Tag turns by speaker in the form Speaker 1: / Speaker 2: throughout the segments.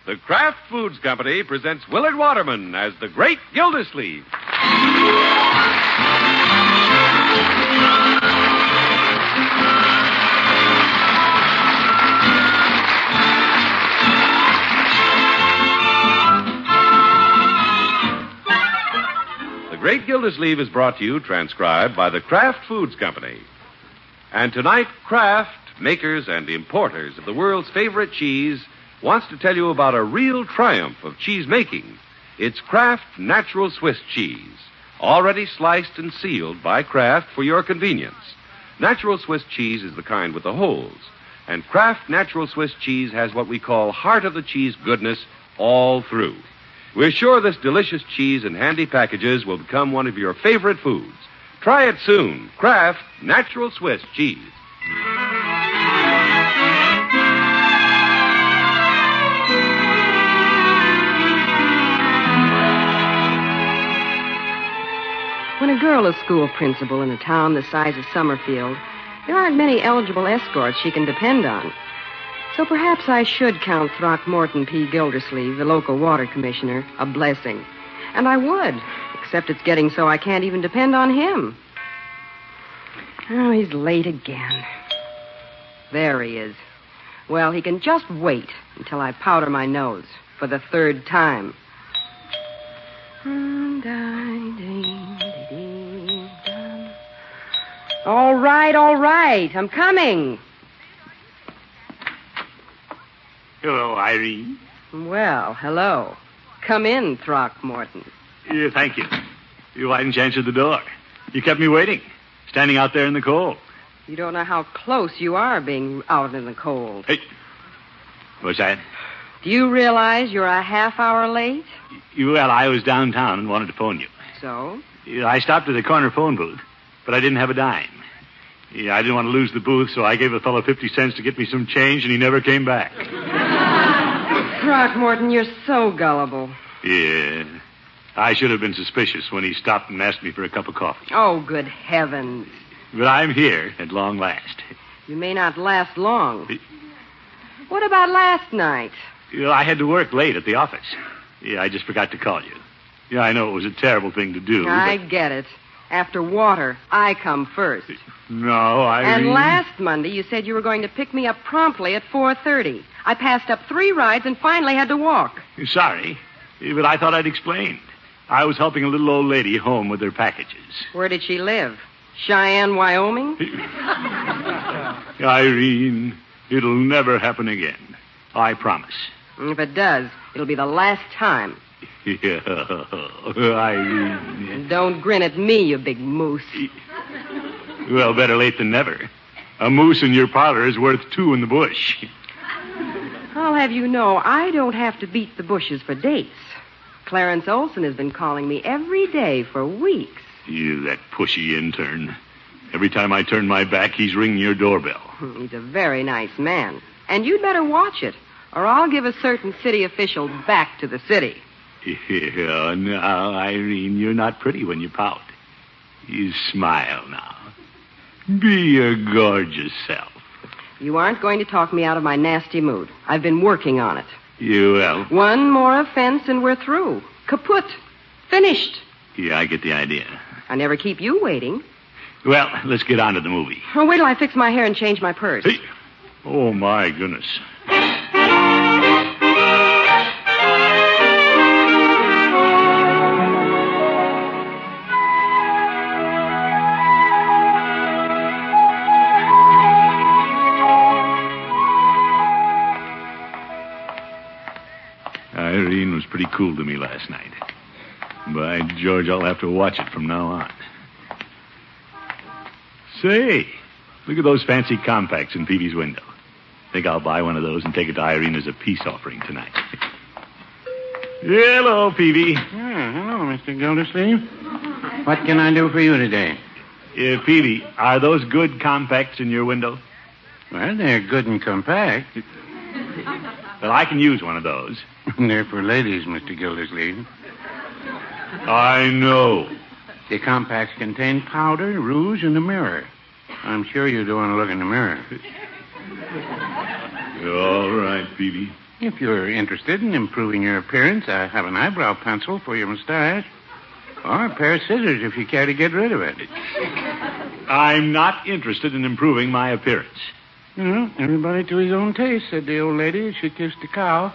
Speaker 1: The Kraft Foods Company presents Willard Waterman as the Great Gildersleeve. The Great Gildersleeve is brought to you, transcribed by the Kraft Foods Company. And tonight, Kraft, makers and importers of the world's favorite cheese, wants to tell you about a real triumph of cheese making. It's Kraft Natural Swiss Cheese, already sliced and sealed by Kraft for your convenience. Natural Swiss cheese is the kind with the holes, and Kraft Natural Swiss cheese has what we call heart of the cheese goodness all through. We're sure this delicious cheese in handy packages will become one of your favorite foods. Try it soon. Kraft Natural Swiss Cheese.
Speaker 2: When a girl is school principal in a town the size of Summerfield, there aren't many eligible escorts she can depend on. So perhaps I should count Throckmorton P. Gildersleeve, the local water commissioner, a blessing. And I would, except it's getting so I can't even depend on him. Oh, he's late again. There he is. Well, he can just wait until I powder my nose for the third time. All right. I'm coming.
Speaker 3: Hello, Irene.
Speaker 2: Well, hello. Come in, Throckmorton.
Speaker 3: Thank you. Why didn't you answer the door? You kept me waiting, standing out there in the cold.
Speaker 2: You don't know how close you are being out in the cold.
Speaker 3: Hey, what's that?
Speaker 2: Do you realize you're a half hour late?
Speaker 3: Well, I was downtown and wanted to phone you.
Speaker 2: So?
Speaker 3: I stopped at the corner phone booth, but I didn't have a dime. I didn't want to lose the booth, so I gave a fellow 50 cents to get me some change, and he never came back.
Speaker 2: Throckmorton, you're so gullible.
Speaker 3: Yeah. I should have been suspicious when he stopped and asked me for a cup of coffee.
Speaker 2: Oh, good heavens.
Speaker 3: But I'm here at long last.
Speaker 2: You may not last long. What about last night?
Speaker 3: I had to work late at the office. I just forgot to call you. I know it was a terrible thing to do.
Speaker 2: I get it. After water, I come first.
Speaker 3: No, Irene.
Speaker 2: And last Monday, you said you were going to pick me up promptly at 4:30. I passed up 3 rides and finally had to walk.
Speaker 3: Sorry, but I thought I'd explained. I was helping a little old lady home with her packages.
Speaker 2: Where did she live? Cheyenne, Wyoming?
Speaker 3: Irene, it'll never happen again. I promise.
Speaker 2: If it does, it'll be the last time.
Speaker 3: Yeah, Irene.
Speaker 2: Don't grin at me, you big moose.
Speaker 3: Well, better late than never. A moose in your parlor is worth 2 in the bush.
Speaker 2: I'll have you know, I don't have to beat the bushes for dates. Clarence Olson has been calling me every day for weeks.
Speaker 3: You, that pushy intern. Every time I turn my back, he's ringing your doorbell.
Speaker 2: He's a very nice man. And you'd better watch it, or I'll give a certain city official back to the city.
Speaker 3: Yeah, now, Irene, you're not pretty when you pout. You smile now. Be your gorgeous self.
Speaker 2: You aren't going to talk me out of my nasty mood. I've been working on it.
Speaker 3: You will.
Speaker 2: One more offense and we're through. Kaput. Finished.
Speaker 3: Yeah, I get the idea.
Speaker 2: I never keep you waiting.
Speaker 3: Well, let's get on to the movie.
Speaker 2: Oh, wait till I fix my hair and change my purse.
Speaker 3: Hey. Oh, my goodness. Irene was pretty cool to me last night. By George, I'll have to watch it from now on. Say, look at those fancy compacts in Peavy's window. Think I'll buy one of those and take it to Irene as a peace offering tonight. Hello, Peavy.
Speaker 4: Hello, Mr. Gildersleeve. What can I do for you today?
Speaker 3: Peavy, are those good compacts in your window?
Speaker 4: Well, they're good and compact.
Speaker 3: Well, I can use one of those.
Speaker 4: They're for ladies, Mr. Gildersleeve.
Speaker 3: I know.
Speaker 4: The compacts contain powder, rouge, and a mirror. I'm sure you don't want to look in the mirror.
Speaker 3: All right, Peavy.
Speaker 4: If you're interested in improving your appearance, I have an eyebrow pencil for your mustache. Or a pair of scissors if you care to get rid of it.
Speaker 3: I'm not interested in improving my appearance.
Speaker 4: Well, everybody to his own taste, said the old lady as she kissed the cow.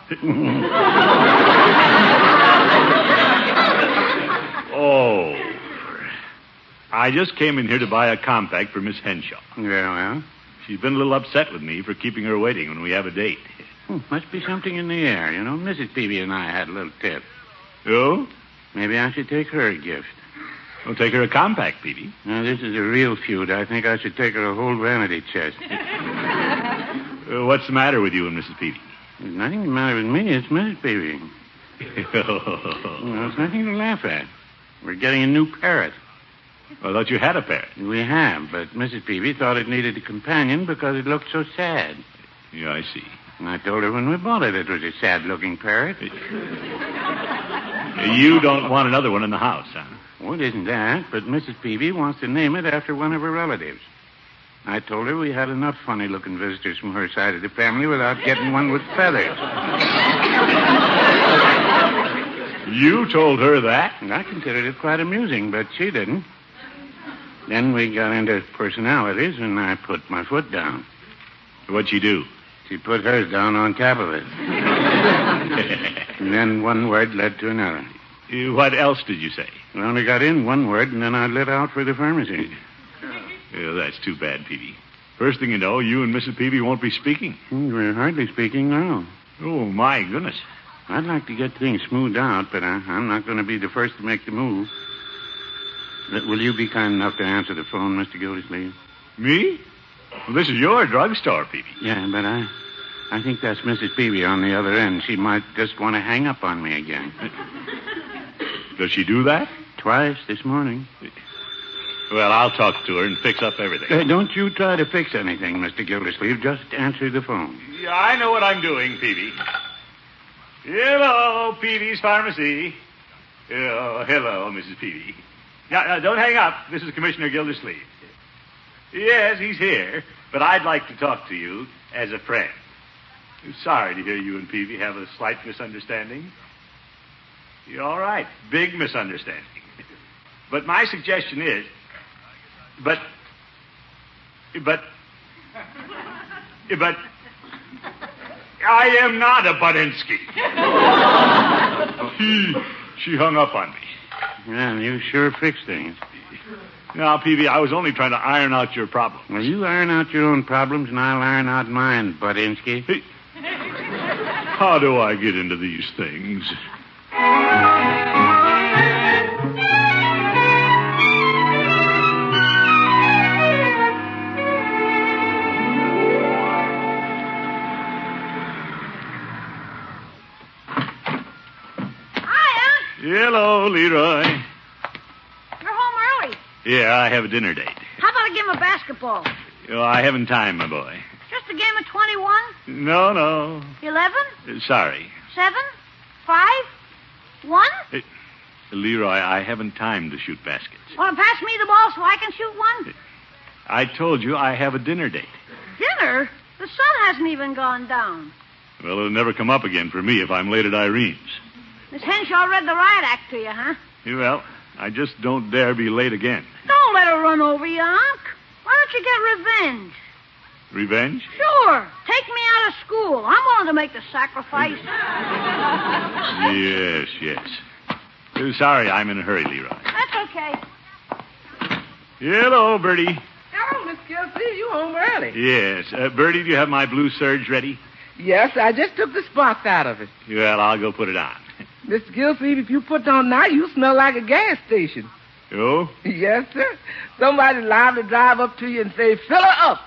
Speaker 3: Oh. I just came in here to buy a compact for Miss Henshaw.
Speaker 4: Well.
Speaker 3: She's been a little upset with me for keeping her waiting when we have a date.
Speaker 4: Must be something in the air. You know, Mrs. Peavy and I had a little tip.
Speaker 3: Oh?
Speaker 4: Maybe I should take her a gift.
Speaker 3: Well, take her a compact, Peavy.
Speaker 4: Now, this is a real feud. I think I should take her a whole vanity chest.
Speaker 3: What's the matter with you and Mrs. Peavy?
Speaker 4: There's nothing the matter with me. It's Mrs. Peavy. Well, it's nothing to laugh at. We're getting a new parrot.
Speaker 3: I thought you had a parrot.
Speaker 4: We have, but Mrs. Peavy thought it needed a companion because it looked so sad.
Speaker 3: Yeah, I see.
Speaker 4: And I told her when we bought it was a sad-looking parrot.
Speaker 3: You don't want another one in the house, huh?
Speaker 4: Well, it isn't that, but Mrs. Peavy wants to name it after one of her relatives. I told her we had enough funny-looking visitors from her side of the family without getting one with feathers.
Speaker 3: You told her that?
Speaker 4: And I considered it quite amusing, but she didn't. Then we got into personalities, and I put my foot down.
Speaker 3: What'd she do?
Speaker 4: She put hers down on top of it. And then one word led to another.
Speaker 3: What else did you say?
Speaker 4: I only got in one word, and then I lit out for the pharmacy.
Speaker 3: Yeah, that's too bad, Peavy. First thing you know, you and Mrs. Peavy won't be speaking.
Speaker 4: We're hardly speaking now.
Speaker 3: Oh, my goodness.
Speaker 4: I'd like to get things smoothed out, but I'm not going to be the first to make the move. Will you be kind enough to answer the phone, Mr. Gildersleeve?
Speaker 3: Me? Well, this is your drugstore, Peavy.
Speaker 4: Yeah, but I think that's Mrs. Peavy on the other end. She might just want to hang up on me again.
Speaker 3: Does she do that?
Speaker 4: Twice this morning.
Speaker 3: Well, I'll talk to her and fix up everything.
Speaker 4: Don't you try to fix anything, Mr. Gildersleeve. Just answer the phone.
Speaker 3: Yeah, I know what I'm doing, Peavy. Hello, Peavy's Pharmacy. Oh, hello, Mrs. Peavy. Now, don't hang up. This is Commissioner Gildersleeve. Yes, he's here, but I'd like to talk to you as a friend. Sorry to hear you and Peavy have a slight misunderstanding. You're all right. Big misunderstanding. But my suggestion is... But... I am not a Budinsky. She hung up on me.
Speaker 4: Yeah, you sure fix things.
Speaker 3: Now, Peavy, I was only trying to iron out your problem.
Speaker 4: Well, you iron out your own problems, and I'll iron out mine, Budinsky.
Speaker 3: Hey, how do I get into these things? Hello, Leroy.
Speaker 5: You're home early.
Speaker 3: Yeah, I have a dinner date.
Speaker 5: How about a game of basketball?
Speaker 3: Oh, I haven't time, my boy.
Speaker 5: Just a game of 21?
Speaker 3: No.
Speaker 5: 11?
Speaker 3: Sorry.
Speaker 5: 7? 5? 1?
Speaker 3: Leroy, I haven't time to shoot baskets.
Speaker 5: Want to pass me the ball so I can shoot one?
Speaker 3: I told you I have a dinner date.
Speaker 5: Dinner? The sun hasn't even gone down.
Speaker 3: Well, it'll never come up again for me if I'm late at Irene's.
Speaker 5: Miss Henshaw read the riot act to you, huh?
Speaker 3: Well, I just don't dare be late again.
Speaker 5: Don't let her run over you, Unc. Why don't you get revenge?
Speaker 3: Revenge?
Speaker 5: Sure. Take me out of school. I'm willing to make the sacrifice.
Speaker 3: Yes. Sorry, I'm in a hurry, Leroy.
Speaker 5: That's okay.
Speaker 3: Hello, Bertie.
Speaker 6: Hello, Miss Gilsey. You home early.
Speaker 3: Yes. Bertie, do you have my blue serge ready?
Speaker 6: Yes, I just took the spots out of it.
Speaker 3: Well, I'll go put it on.
Speaker 6: Miss Gilsey, if you put it on now, you smell like a gas station.
Speaker 3: Oh?
Speaker 6: Yes, sir. Somebody liable to drive up to you and say, fill her up.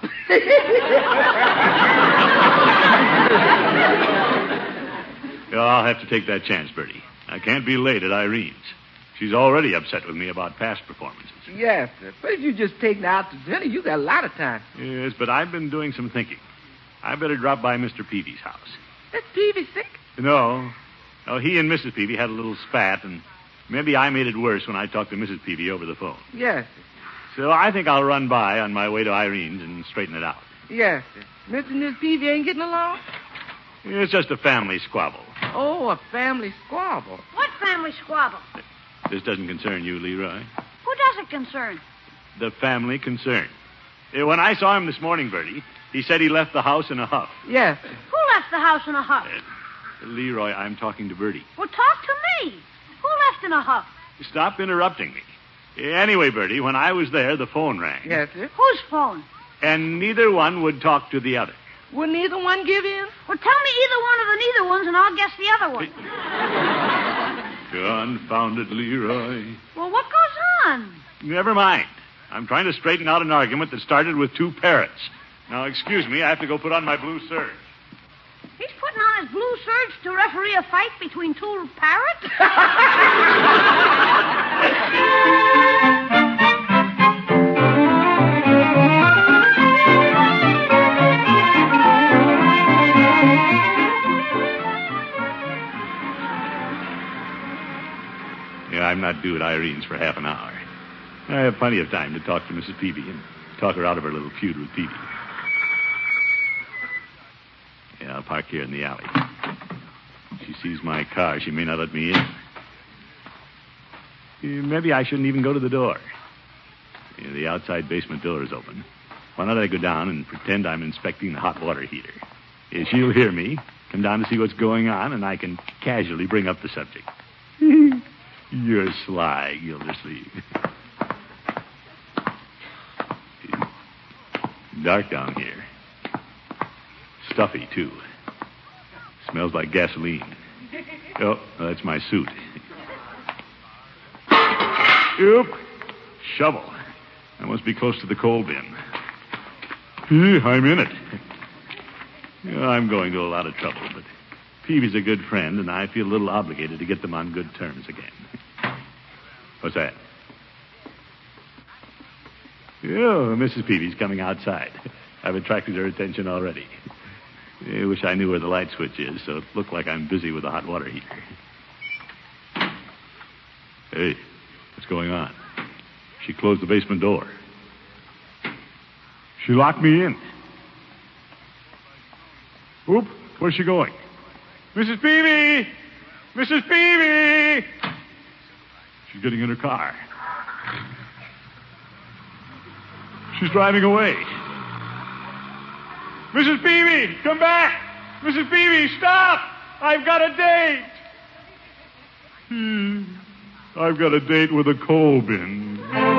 Speaker 3: I'll have to take that chance, Bertie. I can't be late at Irene's. She's already upset with me about past performances.
Speaker 6: Yes, sir. But if you just take her out to dinner, you got a lot of time.
Speaker 3: Yes, but I've been doing some thinking. I better drop by Mr. Peavy's house.
Speaker 6: Is Peavy sick?
Speaker 3: No, he and Mrs. Peavy had a little spat, and maybe I made it worse when I talked to Mrs. Peavy over the phone.
Speaker 6: Yes, sir.
Speaker 3: So I think I'll run by on my way to Irene's and straighten it out.
Speaker 6: Yes, sir. Mr. and Miss Peavy ain't getting along?
Speaker 3: It's just a family squabble.
Speaker 6: Oh, a family squabble.
Speaker 5: What family squabble?
Speaker 3: This doesn't concern you, Leroy.
Speaker 5: Who does it concern?
Speaker 3: The family concern. When I saw him this morning, Bertie, he said he left the house in a huff.
Speaker 6: Yes.
Speaker 5: Who left the house in a huff?
Speaker 3: Leroy, I'm talking to Bertie.
Speaker 5: Well, talk to me. Who left in a huff?
Speaker 3: Stop interrupting me. Anyway, Bertie, when I was there, the phone rang.
Speaker 6: Yes, sir.
Speaker 5: Whose phone?
Speaker 3: And neither one would talk to the other.
Speaker 6: Will neither one give in?
Speaker 5: Well, tell me either one of the neither ones, and I'll guess the other one.
Speaker 3: Confounded Leroy.
Speaker 5: Well, what goes on?
Speaker 3: Never mind. I'm trying to straighten out an argument that started with two parrots. Now, excuse me, I have to go put on my blue serge.
Speaker 5: He's putting on his blue serge to referee a fight between two parrots?
Speaker 3: Yeah, I'm not due at Irene's for half an hour. I have plenty of time to talk to Mrs. Peavy and talk her out of her little feud with Peavy. Yeah, I'll park here in the alley. If she sees my car, she may not let me in. Maybe I shouldn't even go to the door. Yeah, the outside basement door is open. Why don't I go down and pretend I'm inspecting the hot water heater? Yeah, she'll hear me, come down to see what's going on, and I can casually bring up the subject. You're sly, Gildersleeve. Dark down here. Stuffy, too. Smells like gasoline. Oh, that's my suit. Yep. Shovel. I must be close to the coal bin. I'm in it. I'm going to a lot of trouble, but Peavy's a good friend, and I feel a little obligated to get them on good terms again. What's that? Oh, Mrs. Peavy's coming outside. I've attracted her attention already. I wish I knew where the light switch is, so it looked like I'm busy with the hot water heater. Hey, what's going on? She closed the basement door. She locked me in. Oop, where's she going? Mrs. Peavy! Mrs. Peavy! She's getting in her car. She's driving away. Mrs. Peavy, come back! Mrs. Peavy, stop! I've got a date! I've got a date with a coal bin.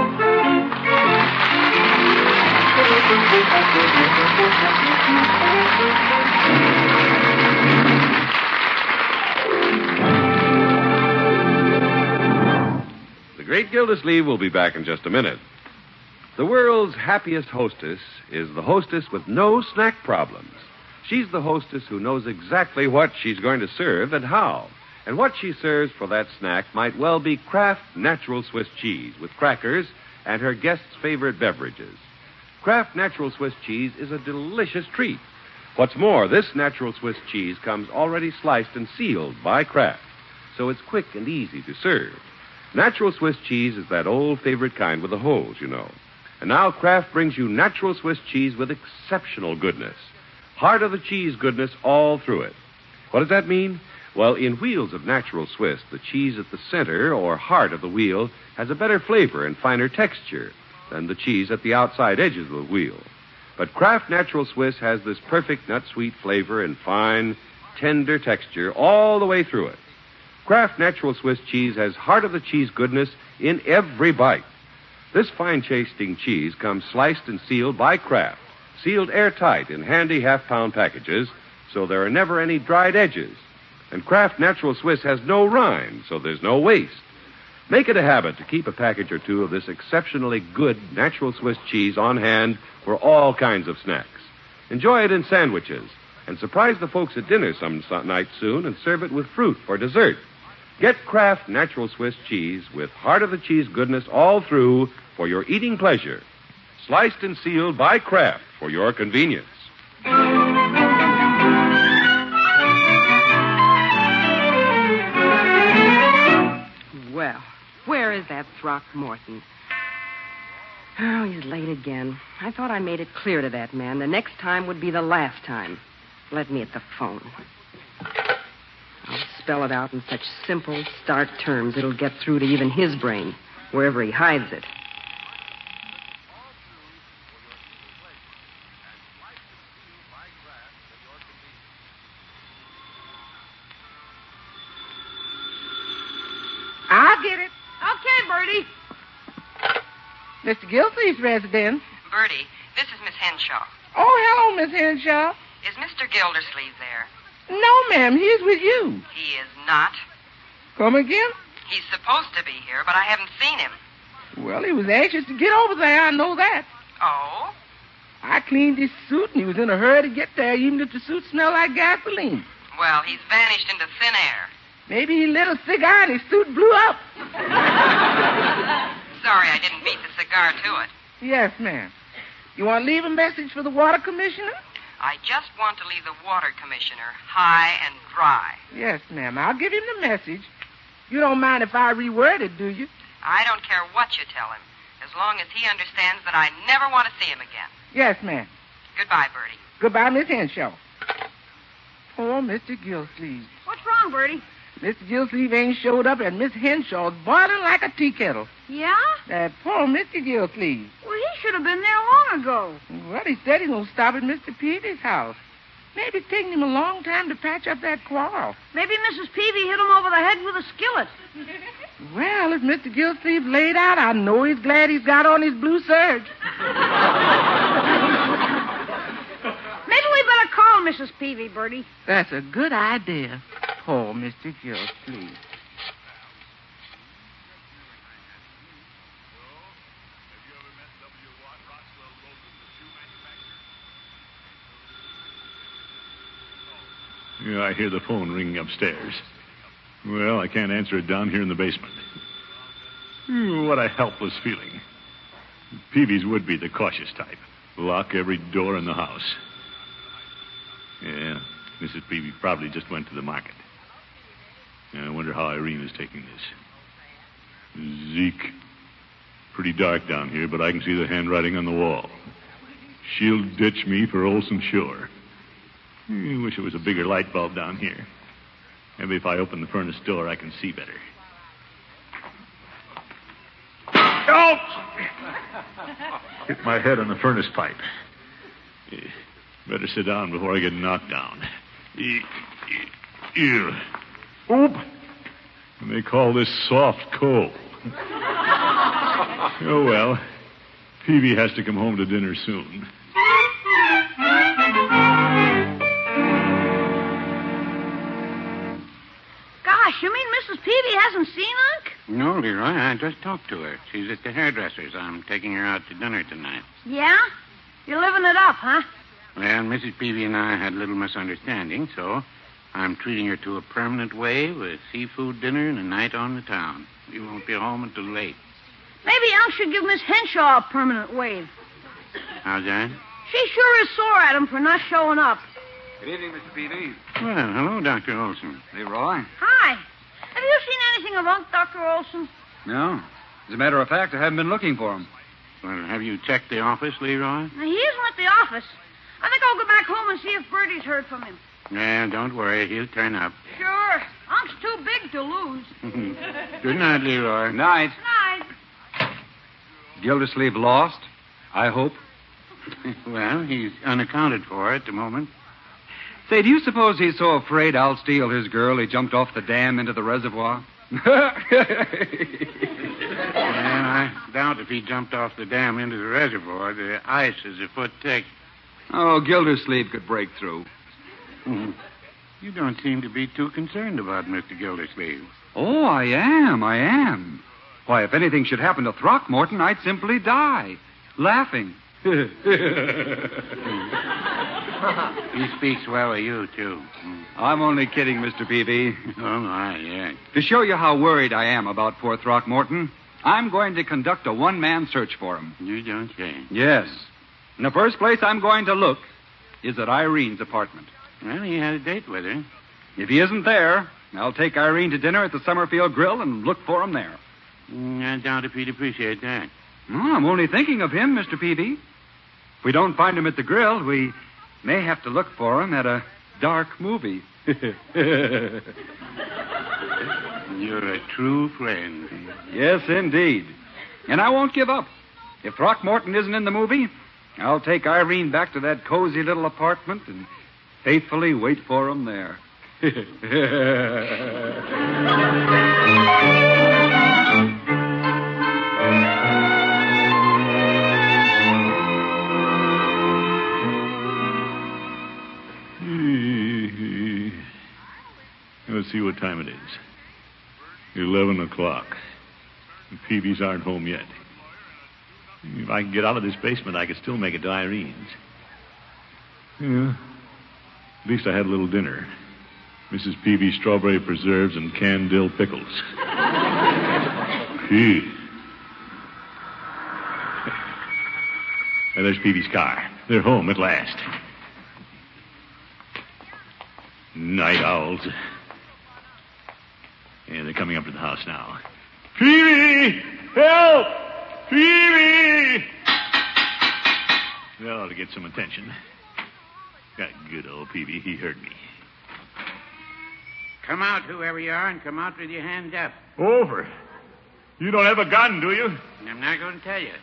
Speaker 1: The Great Gildersleeve will be back in just a minute. The world's happiest hostess is the hostess with no snack problems. She's the hostess who knows exactly what she's going to serve and how. And what she serves for that snack might well be Kraft Natural Swiss Cheese with crackers and her guests' favorite beverages. Kraft Natural Swiss Cheese is a delicious treat. What's more, this natural Swiss cheese comes already sliced and sealed by Kraft, so it's quick and easy to serve. Natural Swiss cheese is that old favorite kind with the holes, you know. And now Kraft brings you natural Swiss cheese with exceptional goodness. Heart of the cheese goodness all through it. What does that mean? Well, in wheels of natural Swiss, the cheese at the center or heart of the wheel has a better flavor and finer texture than the cheese at the outside edges of the wheel. But Kraft Natural Swiss has this perfect nut-sweet flavor and fine, tender texture all the way through it. Kraft Natural Swiss cheese has heart of the cheese goodness in every bite. This fine-tasting cheese comes sliced and sealed by Kraft, sealed airtight in handy half-pound packages, so there are never any dried edges. And Kraft Natural Swiss has no rind, so there's no waste. Make it a habit to keep a package or two of this exceptionally good natural Swiss cheese on hand for all kinds of snacks. Enjoy it in sandwiches, and surprise the folks at dinner some night soon and serve it with fruit for dessert. Get Kraft Natural Swiss cheese with heart of the cheese goodness all through for your eating pleasure. Sliced and sealed by Kraft for your convenience.
Speaker 2: Well, where is that Throckmorton? Oh, he's late again. I thought I made it clear to that man the next time would be the last time. Let me at the phone. I'll spell it out in such simple, stark terms it'll get through to even his brain, wherever he hides it.
Speaker 6: I'll get it.
Speaker 5: Okay, Bertie.
Speaker 6: Mr. Gilsey's residence.
Speaker 2: Bertie, this is Miss Henshaw.
Speaker 6: Oh, hello, Miss Henshaw.
Speaker 2: Is Mr. Gildersleeve there?
Speaker 6: No, ma'am, he's with you.
Speaker 2: He is not.
Speaker 6: Come again?
Speaker 2: He's supposed to be here, but I haven't seen him.
Speaker 6: Well, he was anxious to get over there, I know that.
Speaker 2: Oh?
Speaker 6: I cleaned his suit, and he was in a hurry to get there, even if the suit smelled like gasoline.
Speaker 2: Well, he's vanished into thin air.
Speaker 6: Maybe he lit a cigar and his suit blew up.
Speaker 2: Sorry I didn't beat the cigar to it.
Speaker 6: Yes, ma'am. You want to leave a message for the water commissioner?
Speaker 2: I just want to leave the water commissioner high and dry.
Speaker 6: Yes, ma'am. I'll give him the message. You don't mind if I reword it, do you?
Speaker 2: I don't care what you tell him, as long as he understands that I never want to see him again.
Speaker 6: Yes, ma'am.
Speaker 2: Goodbye, Bertie.
Speaker 6: Goodbye, Miss Henshaw. Poor Mr. Gilsleeve.
Speaker 5: What's wrong, Bertie?
Speaker 6: Mr. Gilsleeve ain't showed up, and Miss Henshaw's boiling like a tea kettle.
Speaker 5: Yeah?
Speaker 6: That poor Mr. Gilsleeve.
Speaker 5: Well, he should have been there long ago.
Speaker 6: Well, he said he's going to stop at Mr. Peavy's house. Maybe it's taking him a long time to patch up that quarrel.
Speaker 5: Maybe Mrs. Peavy hit him over the head with a skillet.
Speaker 6: Well, if Mr. Gilsleeve laid out, I know he's glad he's got on his blue serge.
Speaker 5: Maybe we better call Mrs. Peavy, Bertie.
Speaker 6: That's a good idea. Poor Mr. Gilsleeve.
Speaker 3: Yeah, I hear the phone ringing upstairs. Well, I can't answer it down here in the basement. What a helpless feeling. Peavy's would be the cautious type. Lock every door in the house. Yeah, Mrs. Peavy probably just went to the market. Yeah, I wonder how Irene is taking this. Zeke. Pretty dark down here, but I can see the handwriting on the wall. She'll ditch me for Olson Shore. I wish it was a bigger light bulb down here. Maybe if I open the furnace door, I can see better. Oh! Hit my head on the furnace pipe. Better sit down before I get knocked down. Ew. Oop! And they call this soft coal. Oh, well. Peavy has to come home to dinner soon.
Speaker 5: Gosh, you mean Mrs. Peavy hasn't seen Unc?
Speaker 4: No, Leroy, I just talked to her. She's at the hairdresser's. I'm taking her out to dinner tonight.
Speaker 5: Yeah? You're living it up, huh?
Speaker 4: Well, Mrs. Peavy and I had a little misunderstanding, so I'm treating her to a permanent wave with seafood dinner and a night on the town. We won't be home until late.
Speaker 5: Maybe Unc should give Miss Henshaw a permanent wave.
Speaker 4: How's that?
Speaker 5: She sure is sore at him for not showing up.
Speaker 7: Good evening, Mr. Peavy.
Speaker 4: Well, hello, Dr. Olson.
Speaker 7: Leroy.
Speaker 5: Hi. Have you seen anything of Unc, Dr. Olson?
Speaker 7: No. As a matter of fact, I haven't been looking for him.
Speaker 4: Well, have you checked the office, Leroy?
Speaker 5: Now, he isn't at the office. I think I'll go back home and see if Bertie's heard from him.
Speaker 4: Yeah, don't worry. He'll turn up.
Speaker 5: Sure. Unc's too big to lose.
Speaker 4: Good night, Leroy.
Speaker 7: Night.
Speaker 5: Night.
Speaker 7: Gildersleeve lost, I hope.
Speaker 4: Well, he's unaccounted for at the moment.
Speaker 7: Say, do you suppose he's so afraid I'll steal his girl he jumped off the dam into the reservoir?
Speaker 4: Well, I doubt if he jumped off the dam into the reservoir. The ice is a foot thick.
Speaker 7: Oh, Gildersleeve could break through.
Speaker 4: You don't seem to be too concerned about Mr. Gildersleeve.
Speaker 7: Oh, I am. Why, if anything should happen to Throckmorton, I'd simply die. Laughing.
Speaker 4: He speaks well of you, too.
Speaker 7: I'm only kidding, Mr. Peavy.
Speaker 4: Oh, my, yeah.
Speaker 7: To show you how worried I am about poor Throckmorton, I'm going to conduct a one-man search for him.
Speaker 4: You don't say.
Speaker 7: Yes. In the first place I'm going to look is at Irene's apartment.
Speaker 4: Well, he had a date with her.
Speaker 7: If he isn't there, I'll take Irene to dinner at the Summerfield Grill and look for him there.
Speaker 4: I doubt if he'd appreciate that.
Speaker 7: Oh, I'm only thinking of him, Mr. Peavy. If we don't find him at the grill, we may have to look for him at a dark movie.
Speaker 4: You're a true friend.
Speaker 7: Yes, indeed. And I won't give up. If Throckmorton isn't in the movie, I'll take Irene back to that cozy little apartment and faithfully wait for him there.
Speaker 3: Let's see what time it is. 11 o'clock. The Peavies aren't home yet. If I can get out of this basement, I could still make it to Irene's. Yeah. At least I had a little dinner. Mrs. Peavy's strawberry preserves and canned dill pickles. Gee. And there's Peavy's car. They're home at last. Night owls. Yeah, they're coming up to the house now. Peavy! Help! Peavy! That ought to get some attention. That good old Peavy, he heard me.
Speaker 4: Come out, whoever you are, and come out with your hands up.
Speaker 3: Over. You don't have a gun, do you?
Speaker 4: I'm not going to tell you.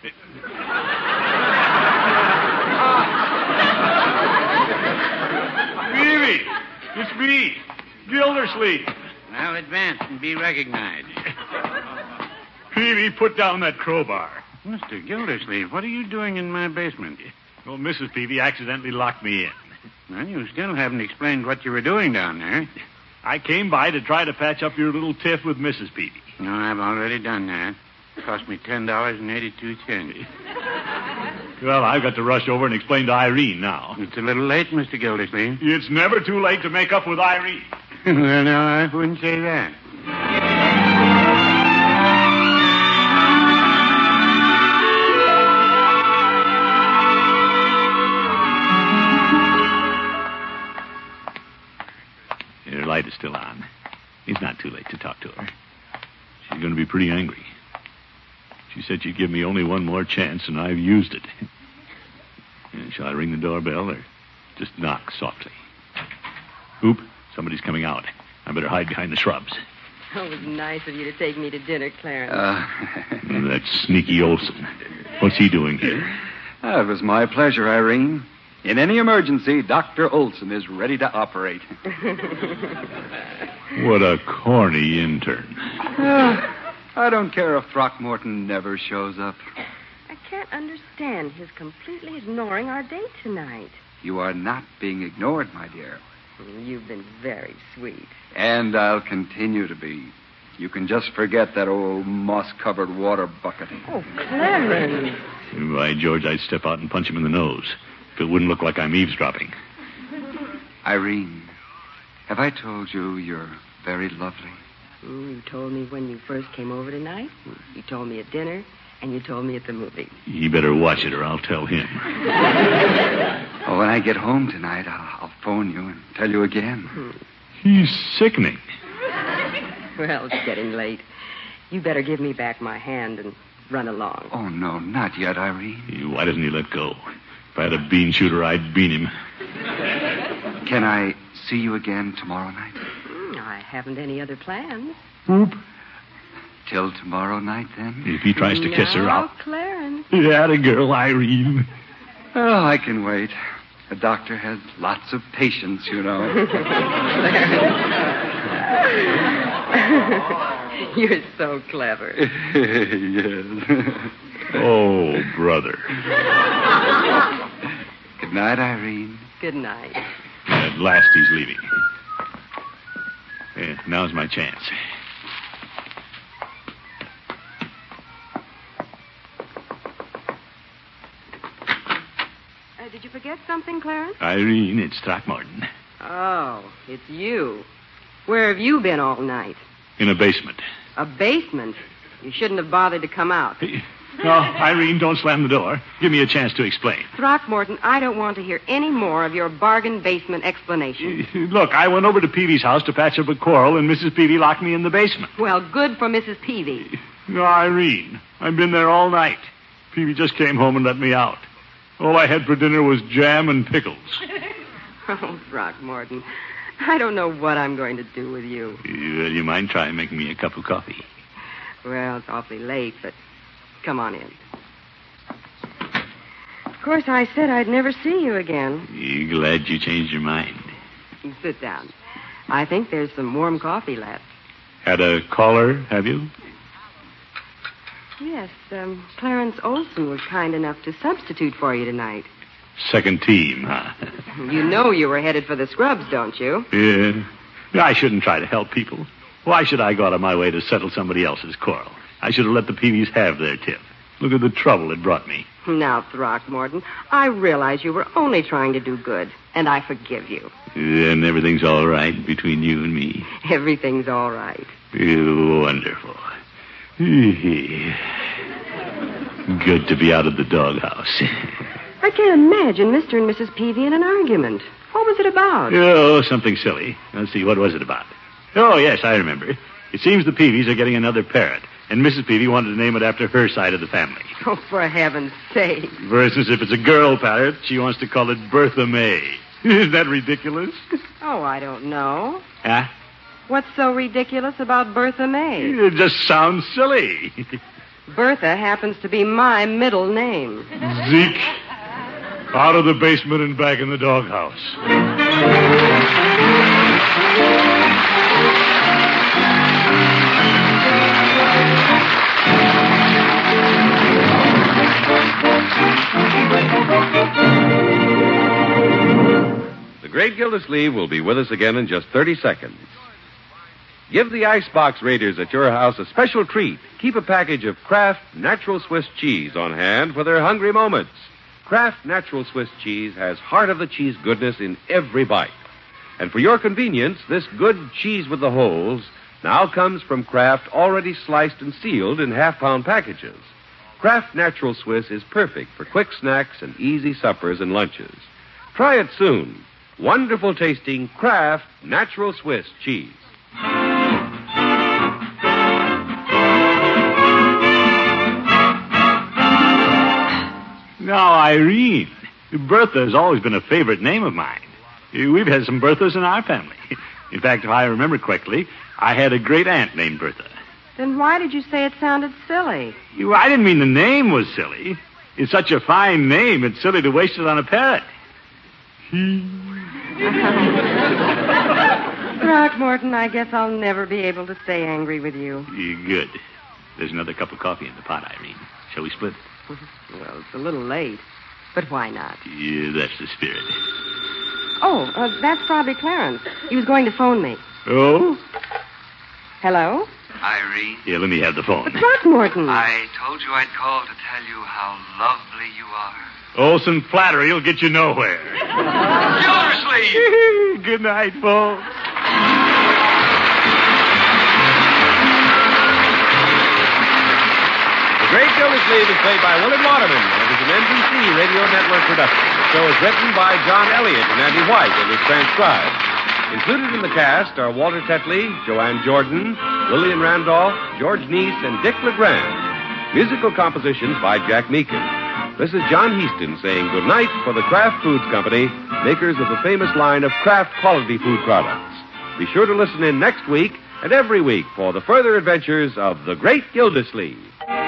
Speaker 3: Peavy! It's me, Gildersleeve.
Speaker 4: Well, advance and be recognized.
Speaker 3: Peavy, put down that crowbar.
Speaker 4: Mr. Gildersleeve, what are you doing in my basement?
Speaker 3: Well, Mrs. Peavy accidentally locked me in.
Speaker 4: Well, you still haven't explained what you were doing down there.
Speaker 3: I came by to try to patch up your little tiff with Mrs. Peavy.
Speaker 4: No, I've already done that. It cost me $10.82.
Speaker 3: Well, I've got to rush over and explain to Irene now.
Speaker 4: It's a little late, Mr. Gildersleeve.
Speaker 3: It's never too late to make up with Irene.
Speaker 4: Well, no, I wouldn't say that.
Speaker 3: Her light is still on. It's not too late to talk to her. She's going to be pretty angry. She said she'd give me only one more chance, and I've used it. Shall I ring the doorbell or just knock softly? Oop, somebody's coming out. I better hide behind the shrubs.
Speaker 2: Oh, it was nice of you to take me to dinner, Clarence.
Speaker 3: That sneaky Olson. What's he doing here?
Speaker 7: It was my pleasure, Irene. In any emergency, Dr. Olson is ready to operate.
Speaker 3: What a corny intern.
Speaker 7: I don't care if Throckmorton never shows up.
Speaker 2: I can't understand his completely ignoring our date tonight.
Speaker 7: You are not being ignored, my dear.
Speaker 2: You've been very sweet.
Speaker 7: And I'll continue to be. You can just forget that old moss-covered water bucket.
Speaker 2: Oh, Clarence.
Speaker 3: By George, I'd step out and punch him in the nose if it wouldn't look like I'm eavesdropping.
Speaker 7: Irene, have I told you you're very lovely?
Speaker 2: You told me when you first came over tonight. You told me at dinner. And you told me at the movie.
Speaker 3: You better watch it or I'll tell him.
Speaker 7: Oh, when I get home tonight, I'll phone you and tell you again.
Speaker 3: He's sickening.
Speaker 2: Well, it's getting late. You better give me back my hand and run along.
Speaker 7: Oh, no, not yet, Irene.
Speaker 3: Why doesn't he let go? If I had a bean shooter, I'd bean him.
Speaker 7: Can I see you again tomorrow night?
Speaker 2: I haven't any other plans.
Speaker 3: Oop.
Speaker 7: Till tomorrow night, then?
Speaker 3: If he tries to kiss her, I'll...
Speaker 2: Clarence.
Speaker 3: Yeah, the girl, Irene.
Speaker 7: Oh, I can wait. The doctor has lots of patience, you know.
Speaker 2: You're so clever.
Speaker 7: Yes.
Speaker 3: Oh, brother.
Speaker 7: Good night, Irene.
Speaker 2: Good night.
Speaker 3: At last he's leaving. Now's my chance.
Speaker 2: Did you forget something, Clarence?
Speaker 3: Irene, it's Throckmorton.
Speaker 2: Oh, it's you. Where have you been all night?
Speaker 3: In a basement.
Speaker 2: A basement? You shouldn't have bothered to come out.
Speaker 3: No, Irene, don't slam the door. Give me a chance to explain.
Speaker 2: Throckmorton, I don't want to hear any more of your bargain basement explanation.
Speaker 3: Look, I went over to Peavy's house to patch up a quarrel, and Mrs. Peavy locked me in the basement.
Speaker 2: Well, good for Mrs. Peavy.
Speaker 3: No, Irene, I've been there all night. Peavy just came home and let me out. All I had for dinner was jam and pickles.
Speaker 2: Oh, Throckmorton, I don't know what I'm going to do with you.
Speaker 3: You mind trying making me a cup of coffee?
Speaker 2: Well, it's awfully late, but come on in. Of course, I said I'd never see you again.
Speaker 3: You glad you changed your mind?
Speaker 2: Sit down. I think there's some warm coffee left.
Speaker 3: Had a caller, have you?
Speaker 2: Yes, Clarence Olson was kind enough to substitute for you tonight.
Speaker 3: Second team, huh?
Speaker 2: You know you were headed for the scrubs, don't you?
Speaker 3: Yeah. I shouldn't try to help people. Why should I go out of my way to settle somebody else's quarrel? I should have let the Peavies have their tip. Look at the trouble it brought me.
Speaker 2: Now, Throckmorton, I realize you were only trying to do good, and I forgive you.
Speaker 3: And everything's all right between you and me?
Speaker 2: Everything's all right.
Speaker 3: Wonderful. Good to be out of the doghouse.
Speaker 2: I can't imagine Mr. and Mrs. Peavy in an argument. What was it about?
Speaker 3: Oh, something silly. Let's see, what was it about? Oh, yes, I remember. It seems the Peavies are getting another parrot, and Mrs. Peavy wanted to name it after her side of the family.
Speaker 2: Oh, for heaven's sake.
Speaker 3: For instance, if it's a girl parrot, she wants to call it Bertha May. Isn't that ridiculous?
Speaker 2: Oh, I don't know.
Speaker 3: Huh?
Speaker 2: What's so ridiculous about Bertha May?
Speaker 3: It just sounds silly.
Speaker 2: Bertha happens to be my middle name.
Speaker 3: Zeke, out of the basement and back in the doghouse.
Speaker 1: The Great Gildersleeve will be with us again in just 30 seconds. Give the Icebox Raiders at your house a special treat. Keep a package of Kraft Natural Swiss cheese on hand for their hungry moments. Kraft Natural Swiss cheese has heart of the cheese goodness in every bite. And for your convenience, this good cheese with the holes now comes from Kraft already sliced and sealed in half-pound packages. Kraft Natural Swiss is perfect for quick snacks and easy suppers and lunches. Try it soon. Wonderful tasting Kraft Natural Swiss cheese.
Speaker 3: Now, Irene, Bertha has always been a favorite name of mine. We've had some Berthas in our family. In fact, if I remember correctly, I had a great aunt named Bertha.
Speaker 2: Then why did you say it sounded silly?
Speaker 3: I didn't mean the name was silly. It's such a fine name, it's silly to waste it on a parrot.
Speaker 2: Throckmorton, I guess I'll never be able to stay angry with you.
Speaker 3: Good. There's another cup of coffee in the pot, Irene. Shall we split?
Speaker 2: Well, it's a little late, but why not?
Speaker 3: Yeah, that's the spirit.
Speaker 2: Oh, that's probably Clarence. He was going to phone me.
Speaker 3: Oh?
Speaker 2: Hello?
Speaker 8: Irene?
Speaker 3: Yeah, let me have the phone.
Speaker 2: Throckmorton.
Speaker 8: I told you I'd call to tell you how lovely you are.
Speaker 3: Olson flattery will get you nowhere.
Speaker 8: Gildersleeve!
Speaker 3: Good night, folks.
Speaker 1: The Great Gildersleeve is played by Willard Waterman and is an NBC Radio Network production. The show is written by John Elliott and Andy White and is transcribed. Included in the cast are Walter Tetley, Joanne Jordan, Lillian Randolph, George Neese, and Dick LeGrand. Musical compositions by Jack Meakin. This is John Heaston saying good night for the Kraft Foods Company, makers of the famous line of Kraft quality food products. Be sure to listen in next week and every week for the further adventures of the Great Gildersleeve.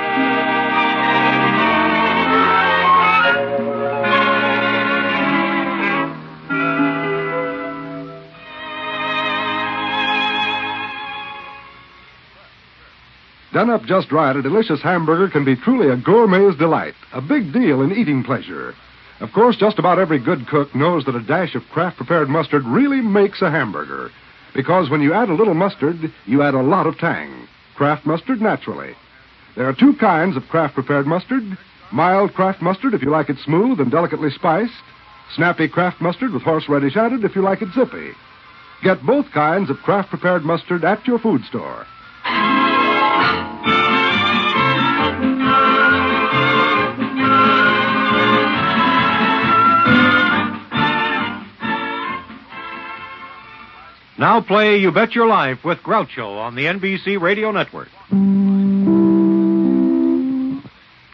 Speaker 9: Done up just right, a delicious hamburger can be truly a gourmet's delight, a big deal in eating pleasure. Of course, just about every good cook knows that a dash of Kraft-prepared mustard really makes a hamburger. Because when you add a little mustard, you add a lot of tang. Kraft mustard, naturally. There are two kinds of Kraft-prepared mustard. Mild Kraft mustard if you like it smooth and delicately spiced. Snappy Kraft mustard with horseradish added if you like it zippy. Get both kinds of Kraft-prepared mustard at your food store.
Speaker 10: Now play You Bet Your Life with Groucho on the NBC Radio Network.